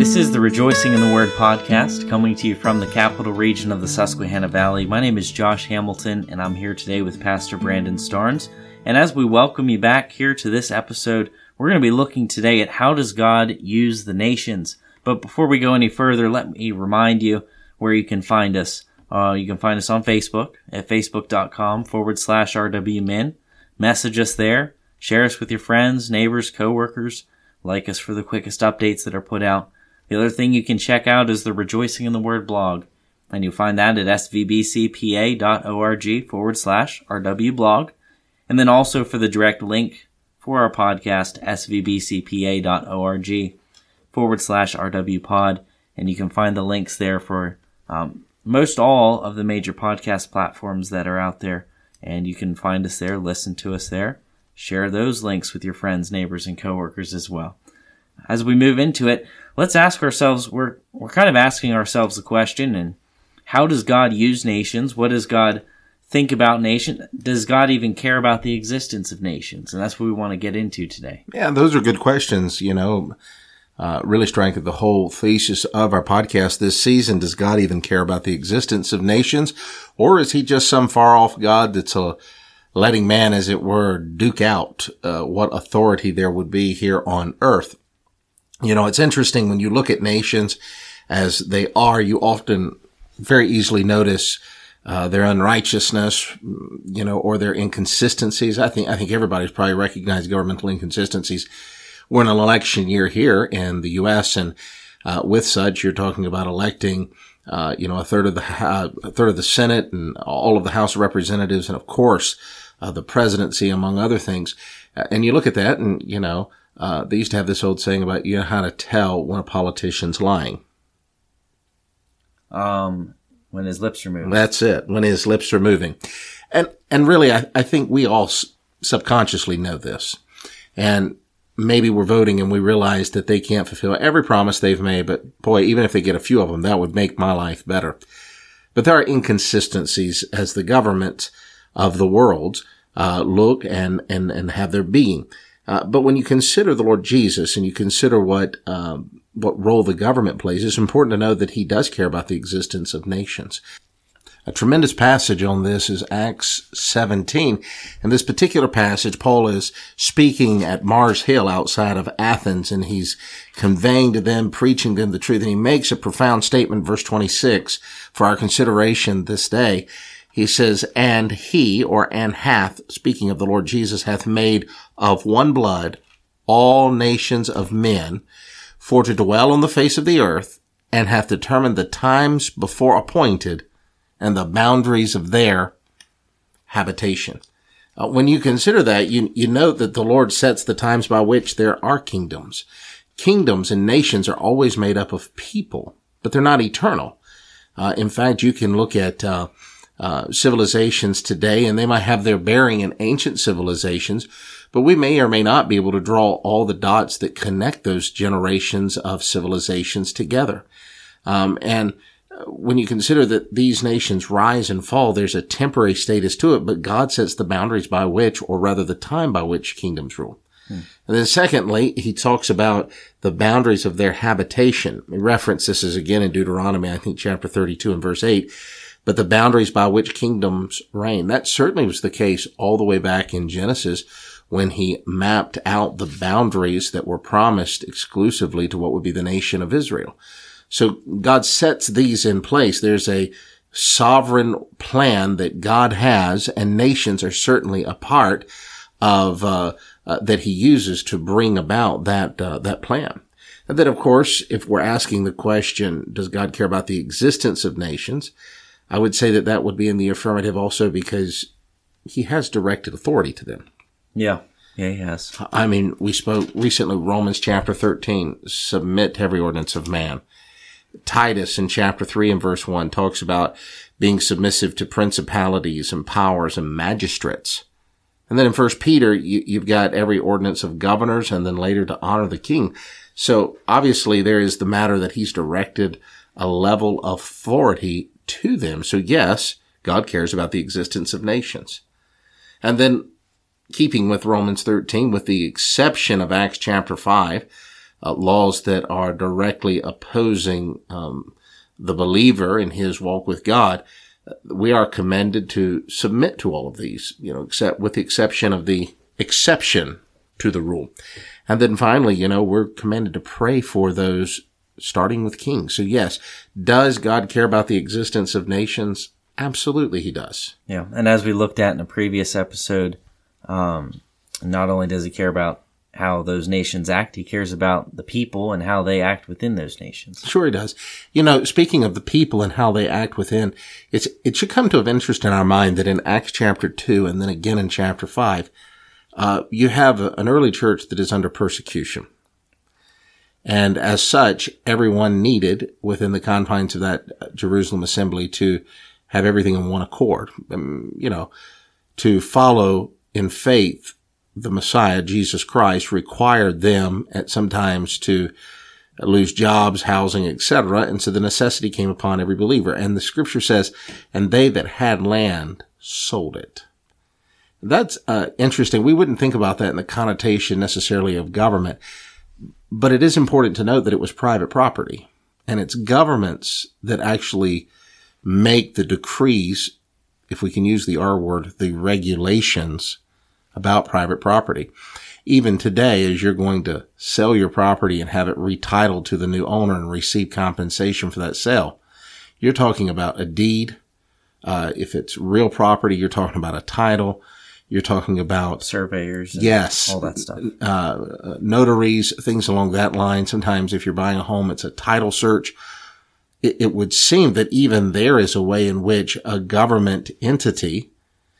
This is the Rejoicing in the Word podcast, coming to you from the capital region of the Susquehanna Valley. My name is Josh Hamilton, and I'm here today with Pastor Brandon Starnes. And as we welcome you back here to this episode, we're going to be looking today at how does God use the nations. But before we go any further, let me remind you where you can find us. You can find us on Facebook at facebook.com/RWMin. Message us there. Share us with your friends, neighbors, coworkers. Like us for the quickest updates that are put out. The other thing you can check out is the Rejoicing in the Word blog. And you'll find that at svbcpa.org/RW blog. And then also for the direct link for our podcast, svbcpa.org/RW pod. And you can find the links there for most all of the major podcast platforms that are out there. And you can find us there, listen to us there. Share those links with your friends, neighbors, and coworkers as well. As we move into it, let's ask ourselves, we're kind of asking ourselves the question, and how does God use nations? What does God think about nations? Does God even care about the existence of nations? And that's what we want to get into today. Yeah, those are good questions, really strike at the whole thesis of our podcast this season. Does God even care about the existence of nations? Or is he just some far-off God that's letting man, as it were, duke out what authority there would be here on earth? It's interesting when you look at nations as they are, you often very easily notice their unrighteousness, or their inconsistencies. I think everybody's probably recognized governmental inconsistencies. We're in an election year here in the U.S., and with such, you're talking about electing a third of the Senate and all of the House of Representatives, and of course, the presidency, among other things. And you look at that and, they used to have this old saying about, how to tell when a politician's lying. When his lips are moving. That's it. When his lips are moving. And really, I think we all subconsciously know this. And maybe we're voting and we realize that they can't fulfill every promise they've made, but boy, even if they get a few of them, that would make my life better. But there are inconsistencies as the government of the world look and have their being. But when you consider the Lord Jesus and you consider what role the government plays, it's important to know that he does care about the existence of nations. A tremendous passage on this is Acts 17. In this particular passage, Paul is speaking at Mars Hill outside of Athens, and he's conveying to them, preaching them the truth. And he makes a profound statement, verse 26, for our consideration this day. He says, and he, and hath, speaking of the Lord Jesus, hath made of one blood all nations of men for to dwell on the face of the earth, and hath determined the times before appointed and the boundaries of their habitation. When you consider that, you note that the Lord sets the times by which there are kingdoms. Kingdoms and nations are always made up of people, but they're not eternal. In fact, you can look at civilizations today, and they might have their bearing in ancient civilizations, but we may or may not be able to draw all the dots that connect those generations of civilizations together. And when you consider that these nations rise and fall, there's a temporary status to it, but God sets the boundaries by which, or rather the time by which kingdoms rule. And then secondly, he talks about the boundaries of their habitation. We reference this is again in Deuteronomy, I think chapter 32 and verse 8. But the boundaries by which kingdoms reign. That certainly was the case all the way back in Genesis when he mapped out the boundaries that were promised exclusively to what would be the nation of Israel. So God sets these in place. There's a sovereign plan that God has, and nations are certainly a part of that he uses to bring about that plan. And then, of course, if we're asking the question, does God care about the existence of nations? I would say that would be in the affirmative also because he has directed authority to them. Yeah, he has. I mean, we spoke recently, Romans chapter 13, submit to every ordinance of man. Titus in chapter 3 and verse 1 talks about being submissive to principalities and powers and magistrates. And then in 1 Peter, you've got every ordinance of governors and then later to honor the king. So obviously there is the matter that he's directed a level of authority to them. So yes, God cares about the existence of nations. And then keeping with Romans 13, with the exception of Acts chapter 5, laws that are directly opposing the believer in his walk with God, we are commended to submit to all of these, except with the exception of the exception to the rule. And then finally, we're commanded to pray for those, starting with kings. So yes, does God care about the existence of nations? Absolutely he does. Yeah. And as we looked at in a previous episode, not only does he care about how those nations act, he cares about the people and how they act within those nations. Sure he does. Speaking of the people and how they act within, it should come to of interest in our mind that in Acts chapter 2 and then again in chapter 5, you have an early church that is under persecution. And as such, everyone needed within the confines of that Jerusalem assembly to have everything in one accord, to follow in faith the Messiah, Jesus Christ, required them at sometimes to lose jobs, housing, etc. And so the necessity came upon every believer. And the scripture says, and they that had land sold it. That's interesting. We wouldn't think about that in the connotation necessarily of government, but it is important to note that it was private property. And it's governments that actually make the decrees, if we can use the R word, the regulations about private property. Even today, as you're going to sell your property and have it retitled to the new owner and receive compensation for that sale, you're talking about a deed. If it's real property, you're talking about a title. You're talking about surveyors. And yes, all that stuff. Notaries, things along that line. Sometimes if you're buying a home, it's a title search. It would seem that even there is a way in which a government entity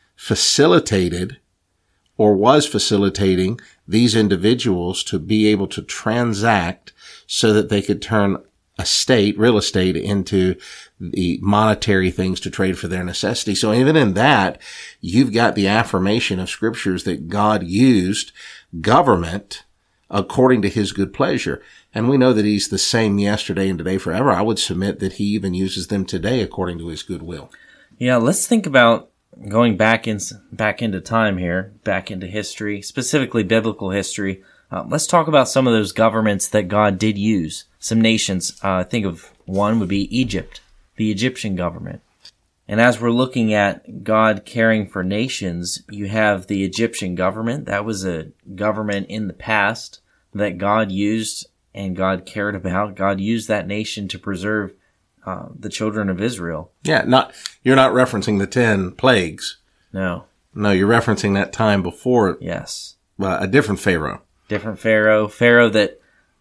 facilitated or was facilitating these individuals to be able to transact so that they could turn real estate into the monetary things to trade for their necessity. So even in that, you've got the affirmation of scriptures that God used government according to his good pleasure. And we know that he's the same yesterday and today forever. I would submit that he even uses them today according to his good will. Yeah, let's think about going back into time here, back into history, specifically biblical history. Let's talk about some of those governments that God did use. Some nations, I think of one would be Egypt, the Egyptian government. And as we're looking at God caring for nations, you have the Egyptian government. That was a government in the past that God used and God cared about. God used that nation to preserve the children of Israel. Yeah, you're not referencing the 10 plagues. No, you're referencing that time before. Yes. A different Pharaoh. Different Pharaoh that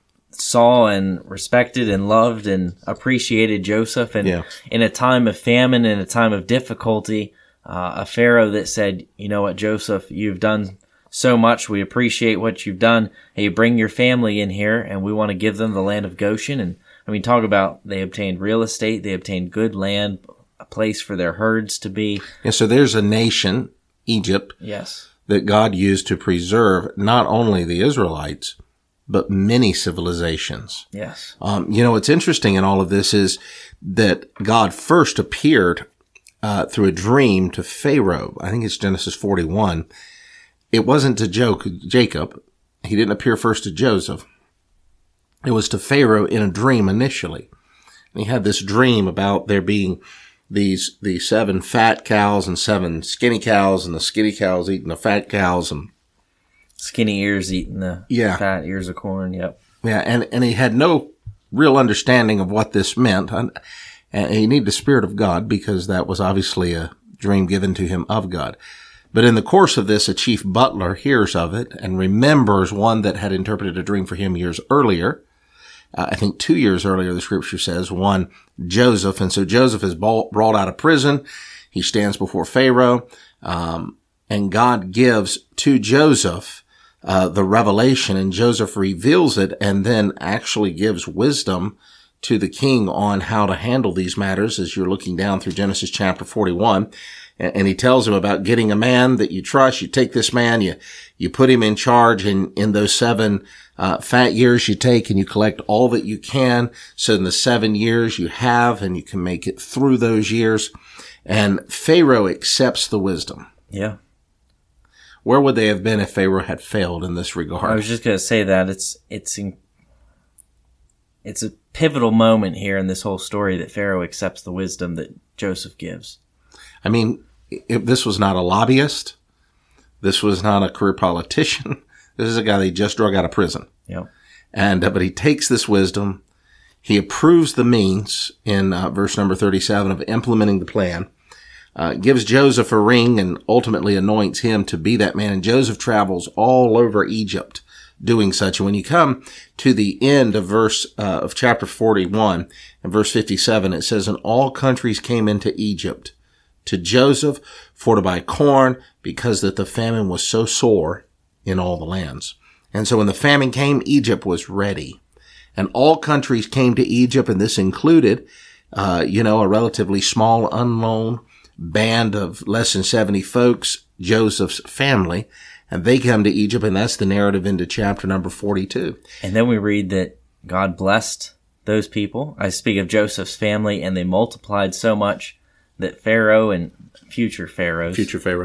saw and respected and loved and appreciated Joseph. And in a time of famine, in a time of difficulty, a Pharaoh that said, you know what, Joseph, you've done so much. We appreciate what you've done. Hey, bring your family in here and we want to give them the land of Goshen. And talk about they obtained real estate, they obtained good land, a place for their herds to be. Yeah, so there's a nation, Egypt, yes, that God used to preserve not only the Israelites, but many civilizations. Yes. What's interesting in all of this is that God first appeared through a dream to Pharaoh. I think it's Genesis 41. It wasn't to Jacob. He didn't appear first to Joseph. It was to Pharaoh in a dream initially. And he had this dream about there being these 7 fat cows and 7 skinny cows, and the skinny cows eating the fat cows, and skinny ears eating the fat ears of corn. Yep. Yeah. And he had no real understanding of what this meant. And he needed the Spirit of God because that was obviously a dream given to him of God. But in the course of this, a chief butler hears of it and remembers one that had interpreted a dream for him years earlier. I think 2 years earlier, the scripture says, one, Joseph. And so Joseph is brought out of prison. He stands before Pharaoh. And God gives to Joseph the revelation, and Joseph reveals it and then actually gives wisdom to the king on how to handle these matters as you're looking down through Genesis chapter 41. And he tells him about getting a man that you trust. You take this man, you put him in charge, and in those 7 fat years you take and you collect all that you can. So in the 7 years you have, and you can make it through those years. And Pharaoh accepts the wisdom. Yeah. Where would they have been if Pharaoh had failed in this regard? I was just going to say that it's a pivotal moment here in this whole story that Pharaoh accepts the wisdom that Joseph gives. I mean, if this was not a lobbyist, this was not a career politician. This is a guy that he just drug out of prison. Yep. And, but he takes this wisdom. He approves the means in verse number 37 of implementing the plan, gives Joseph a ring and ultimately anoints him to be that man. And Joseph travels all over Egypt doing such. And when you come to the end of of chapter 41 and verse 57, it says, and all countries came into Egypt to Joseph for to buy corn, because that the famine was so sore in all the lands. And so when the famine came, Egypt was ready. And all countries came to Egypt, and this included, a relatively small, unknown band of less than 70 folks, Joseph's family, and they come to Egypt, and that's the narrative into chapter number 42. And then we read that God blessed those people. I speak of Joseph's family, and they multiplied so much that Pharaoh and future pharaohs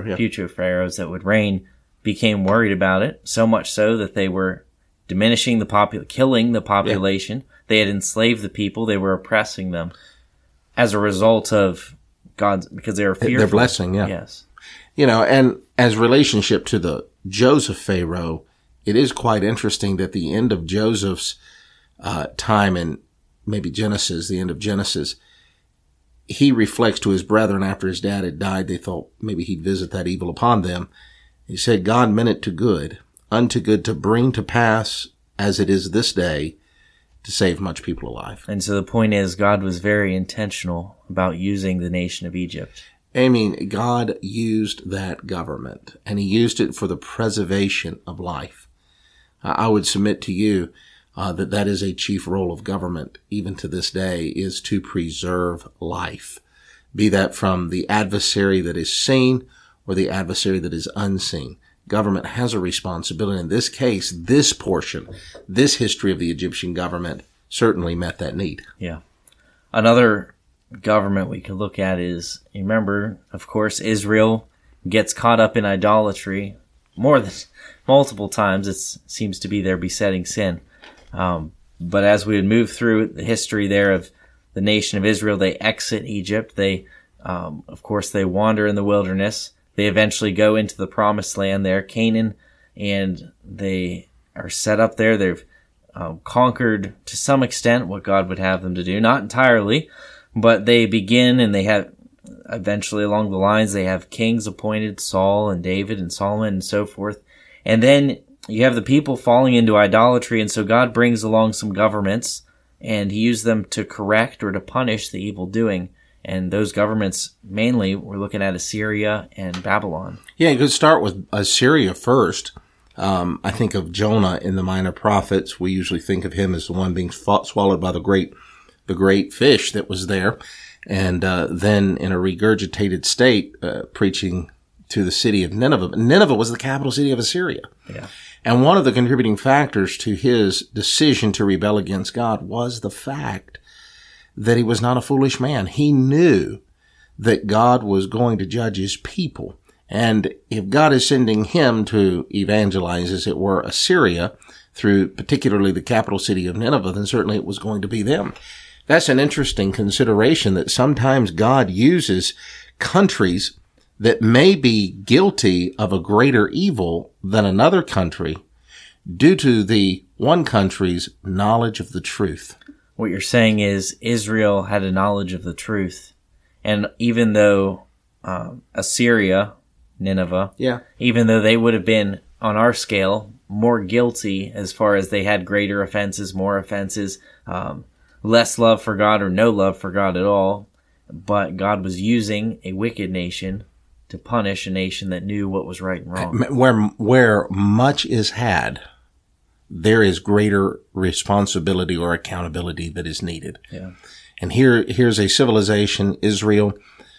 that would reign became worried about it, so much so that they were diminishing killing the population. Yeah. They had enslaved the people. They were oppressing them as a result of because they were fearful. Their blessing, yeah. Yes. And as relationship to the Joseph Pharaoh, it is quite interesting that the end of Joseph's time in maybe Genesis, the end of Genesis, he reflects to his brethren after his dad had died. They thought maybe he'd visit that evil upon them. He said, God meant it to good, unto good, to bring to pass as it is this day, to save much people alive. And so the point is, God was very intentional about using the nation of Egypt. I mean, God used that government, and he used it for the preservation of life. I would submit to you that is a chief role of government, even to this day, is to preserve life, be that from the adversary that is seen or the adversary that is unseen. Government has a responsibility. In this case, this portion, this history of the Egyptian government certainly met that need. Yeah. Another government we could look at is, you remember, of course, Israel gets caught up in idolatry more than multiple times. It seems to be their besetting sin. But as we would move through the history there of the nation of Israel, they exit Egypt. They, of course, they wander in the wilderness. They eventually go into the promised land there, Canaan, and they are set up there. They've conquered to some extent what God would have them to do. Not entirely, but they begin, and they have eventually along the lines, they have kings appointed, Saul and David and Solomon and so forth. And then you have the people falling into idolatry, and so God brings along some governments, and he used them to correct or to punish the evil doing. And those governments, mainly, we're looking at Assyria and Babylon. Yeah, you could start with Assyria first. I think of Jonah in the Minor Prophets. We usually think of him as the one being swallowed by the great fish that was there. And then in a regurgitated state, preaching to the city of Nineveh. Nineveh was the capital city of Assyria. Yeah. And one of the contributing factors to his decision to rebel against God was the fact that he was not a foolish man. He knew that God was going to judge his people. And if God is sending him to evangelize, as it were, Assyria, through particularly the capital city of Nineveh, then certainly it was going to be them. That's an interesting consideration, that sometimes God uses countries that may be guilty of a greater evil than another country due to the one country's knowledge of the truth. What you're saying is Israel had a knowledge of the truth. And even though Assyria, Nineveh, even though they would have been, on our scale, more guilty as far as they had greater offenses, more offenses, less love for God or no love for God at all, but God was using a wicked nation to punish a nation that knew what was right and wrong. Where much is had, there is greater responsibility or accountability that is needed. Yeah. And here's a civilization, Israel.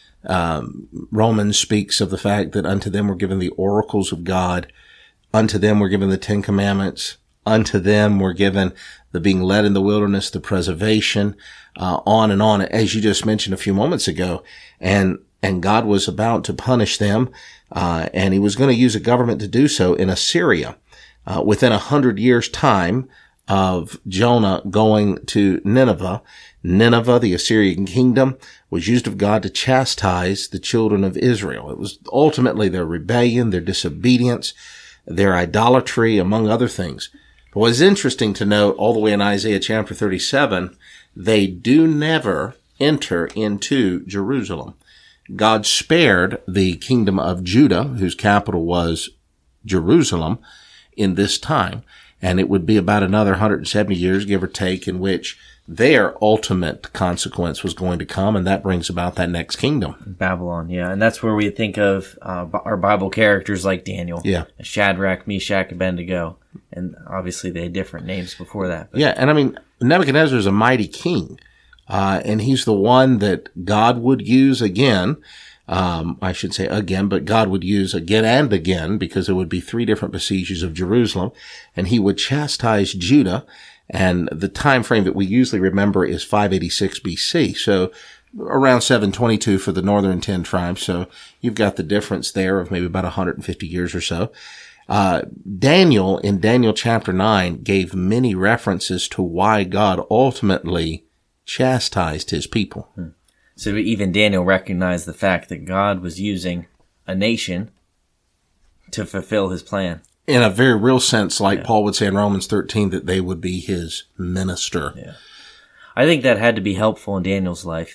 Romans speaks of the fact that unto them were given the oracles of God. Unto them were given the 10 Commandments. Unto them were given the being led in the wilderness, the preservation, on and on, as you just mentioned a few moments ago. And God was about to punish them, and he was going to use a government to do so in Assyria. Within 100 years' time, of Jonah going to Nineveh. Nineveh, the Assyrian kingdom, was used of God to chastise the children of Israel. It was ultimately their rebellion, their disobedience, their idolatry, among other things. But what's interesting to note, all the way in Isaiah chapter 37, they do never enter into Jerusalem. God spared the kingdom of Judah, whose capital was Jerusalem, in this time. And it would be about another 170 years, give or take, in which their ultimate consequence was going to come, and that brings about that next kingdom. Babylon, yeah. And that's where we think of our Bible characters like Daniel. Yeah. Shadrach, Meshach, Abednego. And obviously they had different names before that. But. Yeah, and I mean, Nebuchadnezzar is a mighty king, and he's the one that God would use again. I should say again, but God would use again and again, because there would be 3 different besieges of Jerusalem, and he would chastise Judah. And the time frame that we usually remember is 586 BC. So around 722 for the northern 10 tribes. So you've got the difference there of maybe about 150 years or so. Daniel, in Daniel chapter 9, gave many references to why God ultimately chastised his people. So even Daniel recognized the fact that God was using a nation to fulfill his plan. In a very real sense, like Paul would say in Romans 13, that they would be his minister. Yeah. I think that had to be helpful in Daniel's life,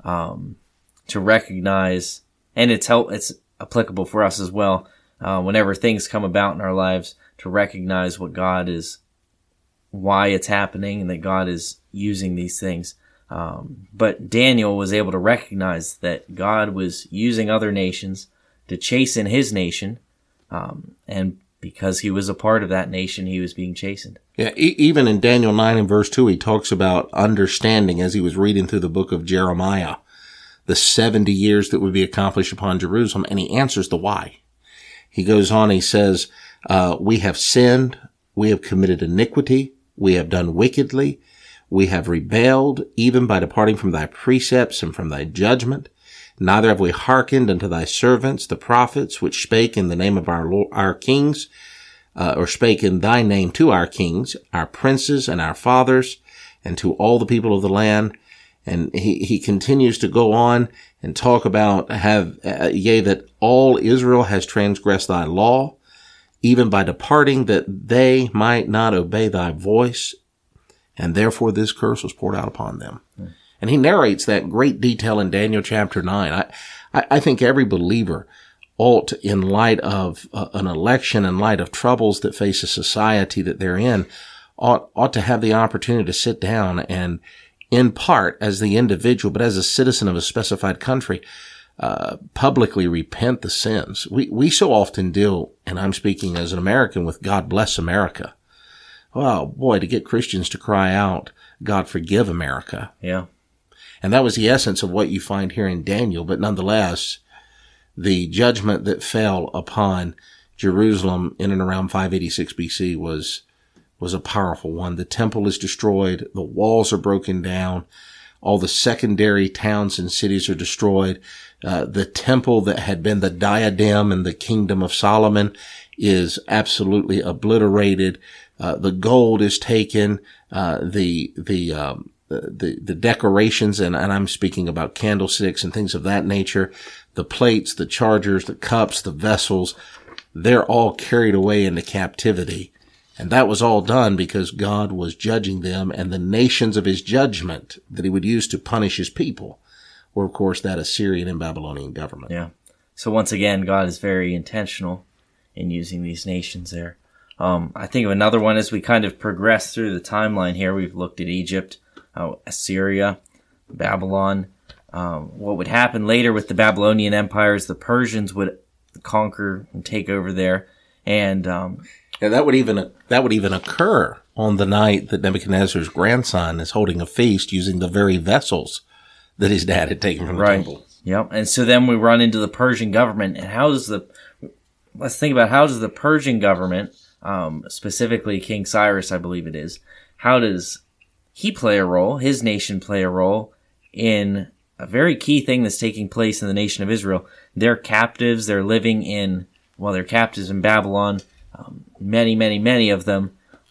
to recognize, and it's applicable for us as well, whenever things come about in our lives, to recognize what God is, why it's happening, and that God is using these things. But Daniel was able to recognize that God was using other nations to chasten his nation, and because he was a part of that nation, he was being chastened. Yeah, even in Daniel 9 and verse 2, he talks about understanding as he was reading through the book of Jeremiah, the 70 years that would be accomplished upon Jerusalem, and he answers the why. He goes on, he says, we have sinned, we have committed iniquity, we have done wickedly, we have rebelled, even by departing from thy precepts and from thy judgment. Neither have we hearkened unto thy servants, the prophets, which spake in the name of our kings, or spake in thy name to our kings, our princes, and our fathers, and to all the people of the land. And he continues to go on and talk about that all Israel has transgressed thy law, even by departing that they might not obey thy voice, and therefore this curse was poured out upon them. And he narrates that great detail in Daniel chapter 9. I think every believer ought, in light of an election, in light of troubles that face a society that they're in, ought to have the opportunity to sit down and, in part as the individual, but as a citizen of a specified country, publicly repent the sins. We so often deal, and I'm speaking as an American, with God bless America. Well, boy, to get Christians to cry out, God forgive America. Yeah. And that was the essence of what you find here in Daniel. But nonetheless, the judgment that fell upon Jerusalem in and around 586 BC was a powerful one. The temple is destroyed. The walls are broken down. All the secondary towns and cities are destroyed. The temple that had been the diadem in the kingdom of Solomon is absolutely obliterated. The gold is taken. The decorations, and I'm speaking about candlesticks and things of that nature, the plates, the chargers, the cups, the vessels, they're all carried away into captivity. And that was all done because God was judging them, and the nations of his judgment that he would use to punish his people were, of course, that Assyrian and Babylonian government. Yeah. So once again, God is very intentional in using these nations there. I think of another one as we kind of progress through the timeline here. We've looked at Egypt, Assyria, Babylon. What would happen later with the Babylonian Empire is the Persians would conquer and take over there. And that would even occur on the night that Nebuchadnezzar's grandson is holding a feast using the very vessels that his dad had taken from the temple. Yep. And so then we run into the Persian government. And let's think about how does the Persian government, specifically King Cyrus, I believe it is, how does he play a role, his nation play a role in a very key thing that's taking place in the nation of Israel? They're captives. They're captives in Babylon. Many of them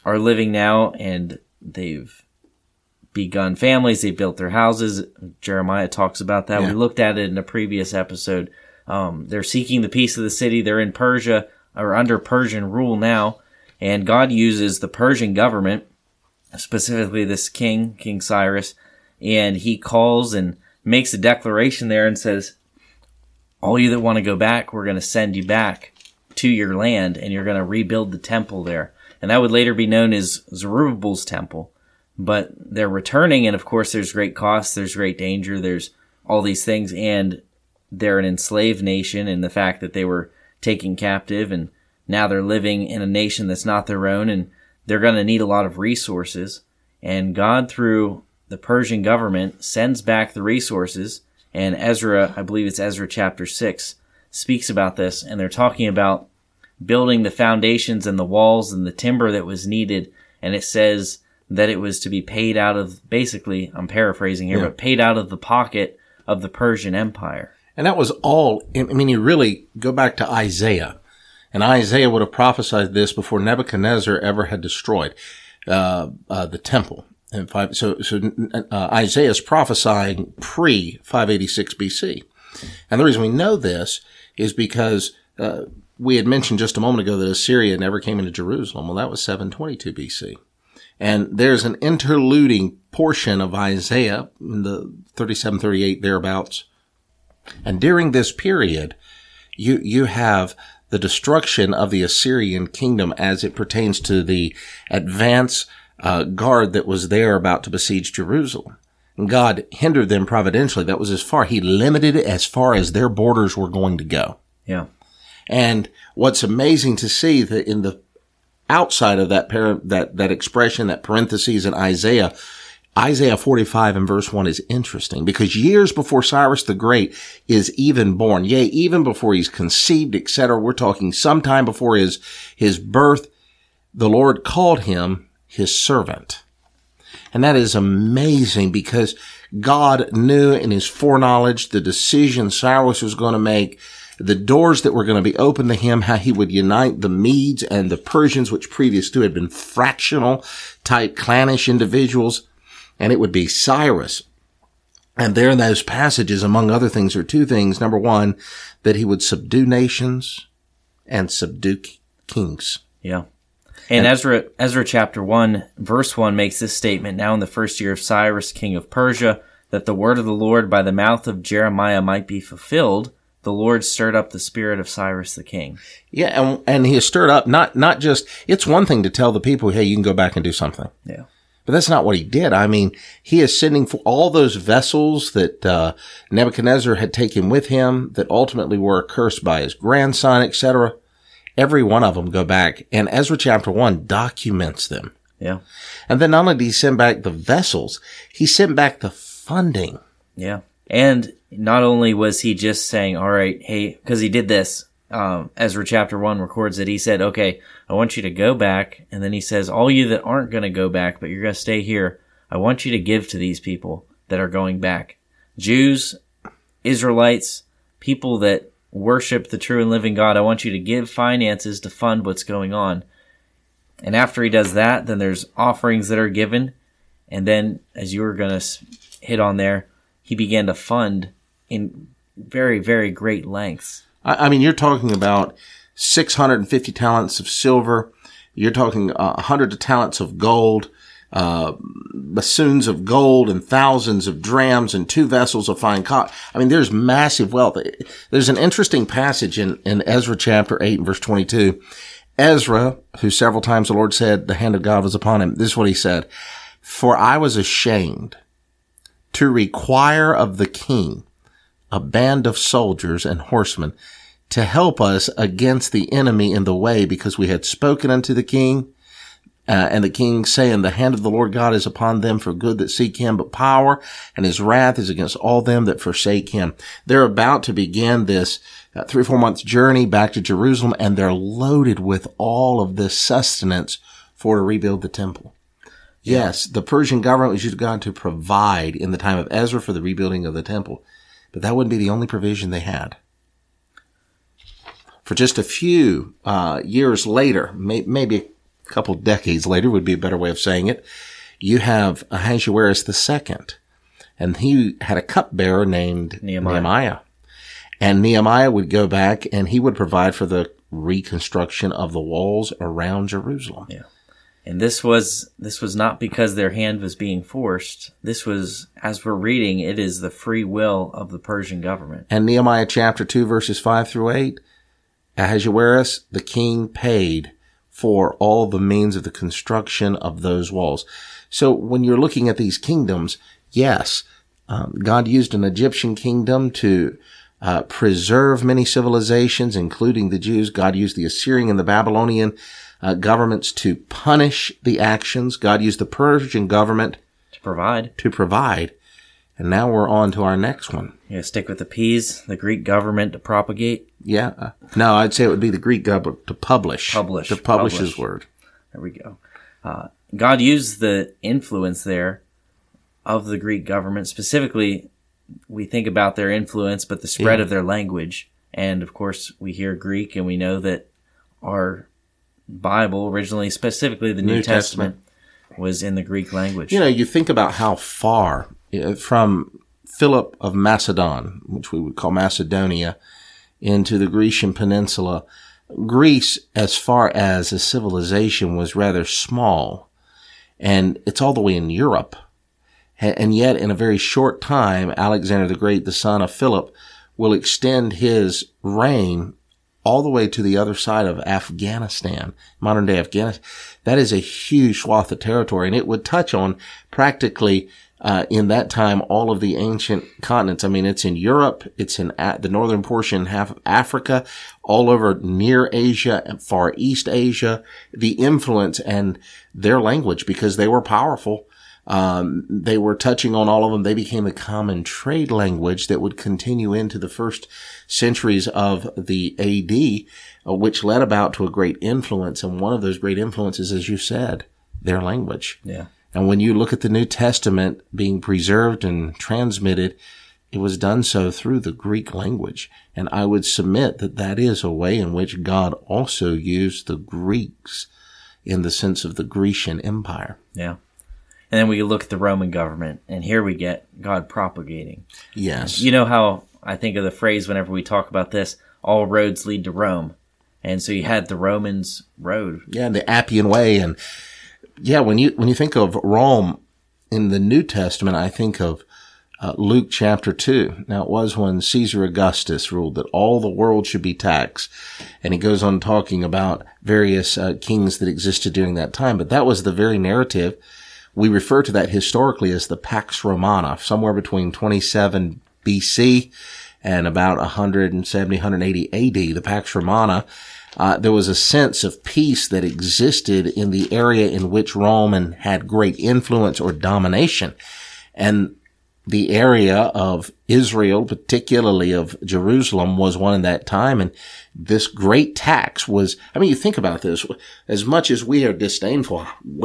are living now, and they've begun families. They built their houses. Jeremiah talks about that. Yeah. We looked at it in a previous episode. They're seeking the peace of the city. They're in Persia, or under Persian rule now, and God uses the Persian government, specifically this King Cyrus, and he calls and makes a declaration there and says, all you that want to go back, we're going to send you back to your land, and you're going to rebuild the temple there. And that would later be known as Zerubbabel's temple. But they're returning, and of course there's great cost, there's great danger, there's all these things, and they're an enslaved nation, and the fact that they were taken captive, and now they're living in a nation that's not their own, and they're going to need a lot of resources. And God, through the Persian government, sends back the resources, and Ezra, I believe it's Ezra chapter 6, speaks about this, and they're talking about building the foundations and the walls and the timber that was needed, and it says that it was to be paid out of, basically, I'm paraphrasing here, but paid out of the pocket of the Persian Empire. And that was all, I mean, you really go back to Isaiah, and Isaiah would have prophesied this before Nebuchadnezzar ever had destroyed the temple. And Isaiah is prophesying pre-586 BC. And the reason we know this is because we had mentioned just a moment ago that Assyria never came into Jerusalem. Well, that was 722 BC. And there's an interluding portion of Isaiah in the 37, 38 thereabouts. And during this period, you have the destruction of the Assyrian kingdom as it pertains to the advance guard that was there about to besiege Jerusalem. And God hindered them providentially. That was He limited it as far as their borders were going to go. Yeah. And what's amazing to see that in the outside of that expression, that parentheses in Isaiah 45 and verse 1 is interesting, because years before Cyrus the Great is even born, yea, even before he's conceived, etc., we're talking sometime before his birth, the Lord called him his servant. And that is amazing, because God knew in his foreknowledge the decision Cyrus was going to make, the doors that were going to be open to him, how he would unite the Medes and the Persians, which previous to had been fractional type clannish individuals, and it would be Cyrus. And there in those passages, among other things, are two things. Number one, that he would subdue nations and subdue kings. Yeah. And Ezra chapter 1, verse 1 makes this statement, now in the first year of Cyrus, king of Persia, that the word of the Lord by the mouth of Jeremiah might be fulfilled, the Lord stirred up the spirit of Cyrus the king. Yeah, and he has stirred up, not just, it's one thing to tell the people, hey, you can go back and do something. Yeah. But that's not what he did. I mean, he is sending for all those vessels that Nebuchadnezzar had taken with him that ultimately were cursed by his grandson, etc. Every one of them go back. And Ezra chapter 1 documents them. Yeah. And then not only did he send back the vessels, he sent back the funding. Yeah. And not only was he just saying, all right, hey, because he did this, Ezra chapter 1 records that he said, okay, I want you to go back. And then he says, all you that aren't going to go back, but you're going to stay here, I want you to give to these people that are going back. Jews, Israelites, people that worship the true and living God, I want you to give finances to fund what's going on. And after he does that, then there's offerings that are given. And then, as you were going to hit on there, he began to fund in very, very great lengths. I mean, you're talking about 650 talents of silver. You're talking 100 talents of gold, bassoons of gold, and thousands of drams, and 2 vessels of fine cotton. I mean, there's massive wealth. There's an interesting passage in Ezra chapter 8 and verse 22. Ezra, who several times the Lord said the hand of God was upon him, this is what he said: "For I was ashamed to require of the king a band of soldiers and horsemen to help us against the enemy in the way, because we had spoken unto the king, and the king saying, the hand of the Lord God is upon them for good that seek him, but power and his wrath is against all them that forsake him." They're about to begin this 3 or 4 month journey back to Jerusalem, and they're loaded with all of this sustenance for to rebuild the temple. Yes, the Persian government was used to God to provide in the time of Ezra for the rebuilding of the temple, but that wouldn't be the only provision they had. For just a few years later, maybe a couple decades later would be a better way of saying it, you have Ahasuerus II. And he had a cupbearer named Nehemiah. And Nehemiah would go back and he would provide for the reconstruction of the walls around Jerusalem. Yeah. And this was not because their hand was being forced. This was, as we're reading, it is the free will of the Persian government. And Nehemiah chapter 2 verses 5 through 8, Ahasuerus, the king, paid for all the means of the construction of those walls. So when you're looking at these kingdoms, yes, God used an Egyptian kingdom to preserve many civilizations, including the Jews. God used the Assyrian and the Babylonian governments to punish the actions. God used the Persian government to provide. And now we're on to our next one. Yeah, stick with the P's, the Greek government to propagate. Yeah. No, I'd say it would be the Greek government to publish. To publish his word. There we go. God used the influence there of the Greek government. Specifically, we think about their influence, but the spread of their language. And, of course, we hear Greek, and we know that our Bible, originally, specifically the New Testament, was in the Greek language. You know, you think about how far from Philip of Macedon, which we would call Macedonia, into the Grecian peninsula. Greece, as far as a civilization, was rather small, and it's all the way in Europe. And yet, in a very short time, Alexander the Great, the son of Philip, will extend his reign all the way to the other side of Afghanistan, modern-day Afghanistan. That is a huge swath of territory, and it would touch on practically, in that time, all of the ancient continents. I mean, it's in Europe, it's in the northern portion, half of Africa, all over near Asia and Far East Asia. The influence and their language, because they were powerful, they were touching on all of them. They became a common trade language that would continue into the first centuries of the AD, which led about to a great influence. And one of those great influences, as you said, their language. Yeah. And when you look at the New Testament being preserved and transmitted, it was done so through the Greek language. And I would submit that that is a way in which God also used the Greeks in the sense of the Grecian Empire. Yeah. And then we look at the Roman government, and here we get God propagating. Yes. You know how I think of the phrase whenever we talk about this, all roads lead to Rome. And so you had the Romans' road. Yeah, the Appian Way. And yeah, when you think of Rome in the New Testament, I think of Luke chapter 2. Now, it was when Caesar Augustus ruled that all the world should be taxed. And he goes on talking about various kings that existed during that time. But that was the very narrative. We refer to that historically as the Pax Romana, somewhere between 27 BC and about 170, 180 AD, the Pax Romana. There was a sense of peace that existed in the area in which Rome had great influence or domination. And the area of Israel, particularly of Jerusalem, was one in that time. And this great tax was, I mean, you think about this, as much as we are disdainful,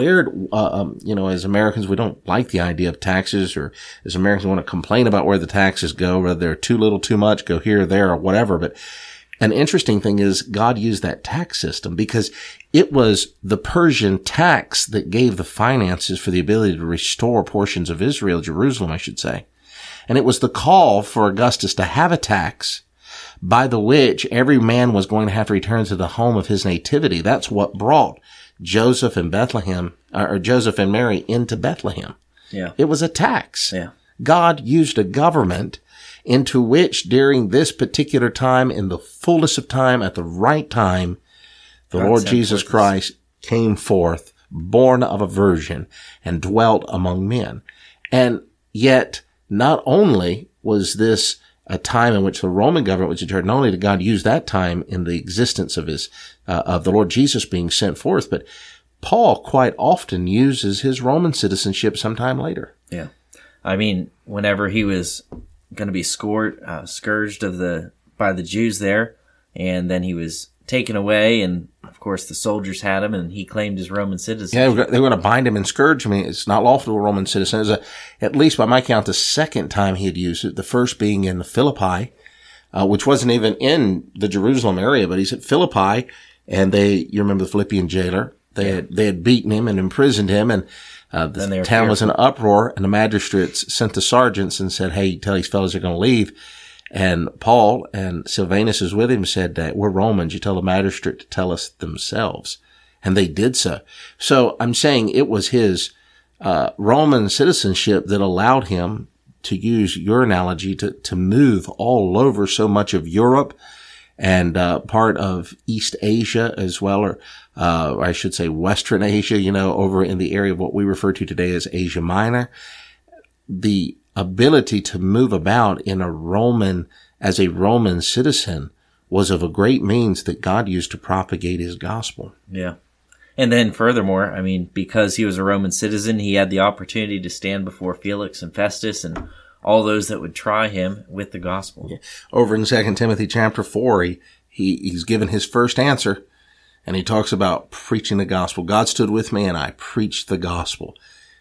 as Americans, we don't like the idea of taxes, or as Americans want to complain about where the taxes go, whether they're too little, too much, go here or there or whatever. But an interesting thing is God used that tax system because it was the Persian tax that gave the finances for the ability to restore portions of Israel, Jerusalem, I should say. And it was the call for Augustus to have a tax by the which every man was going to have to return to the home of his nativity. That's what brought Joseph and Bethlehem, or Joseph and Mary into Bethlehem. Yeah. It was a tax. Yeah. God used a government into which during this particular time, in the fullness of time, at the right time, the Lord Jesus Christ came forth, born of a virgin, and dwelt among men. And yet, not only was this a time in which the Roman government was deterred, not only did God use that time in the existence of of the Lord Jesus being sent forth, but Paul quite often uses his Roman citizenship sometime later. Yeah. I mean, whenever he was going to be scourged by the Jews there, and then he was taken away, and of course the soldiers had him, and he claimed his Roman citizenship. Yeah, they were going to bind him and scourge him. It's not lawful to a Roman citizen. It was at least by my count, the second time he had used it, the first being in Philippi, which wasn't even in the Jerusalem area, but he's at Philippi, and you remember the Philippian jailer, They had beaten him and imprisoned him, and the town was in an uproar, and the magistrates sent the sergeants and said, hey, tell these fellows they're going to leave. And Paul and Silvanus is with him, said that we're Romans. You tell the magistrate to tell us themselves. And they did so. So I'm saying it was his Roman citizenship that allowed him, to use your analogy, to move all over so much of Europe and part of East Asia as well, or I should say Western Asia, over in the area of what we refer to today as Asia Minor. The ability to move about as a Roman citizen was of a great means that God used to propagate his gospel. Yeah. And then furthermore, because he was a Roman citizen, he had the opportunity to stand before Felix and Festus and all those that would try him with the gospel. Yeah. Over in 2 Timothy chapter 4, he's given his first answer, and he talks about preaching the gospel. God stood with me, and I preached the gospel.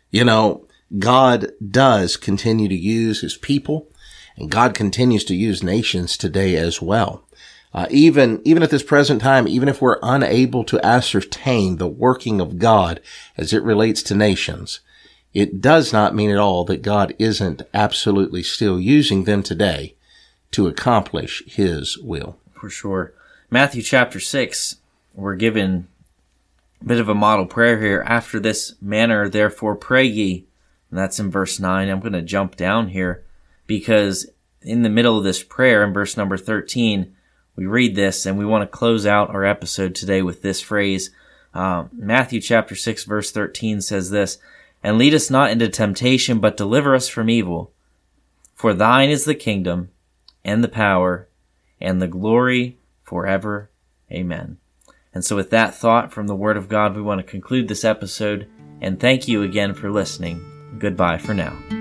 God does continue to use his people, and God continues to use nations today as well. Even at this present time, even if we're unable to ascertain the working of God as it relates to nations, it does not mean at all that God isn't absolutely still using them today to accomplish his will. For sure. Matthew chapter 6, we're given a bit of a model prayer here. After this manner, therefore, pray ye. And that's in verse 9. I'm going to jump down here because in the middle of this prayer, in verse number 13, we read this, and we want to close out our episode today with this phrase. Matthew chapter 6, verse 13 says this, and lead us not into temptation, but deliver us from evil. For thine is the kingdom, and the power, and the glory forever. Amen. And so with that thought from the Word of God, we want to conclude this episode, and thank you again for listening. Goodbye for now.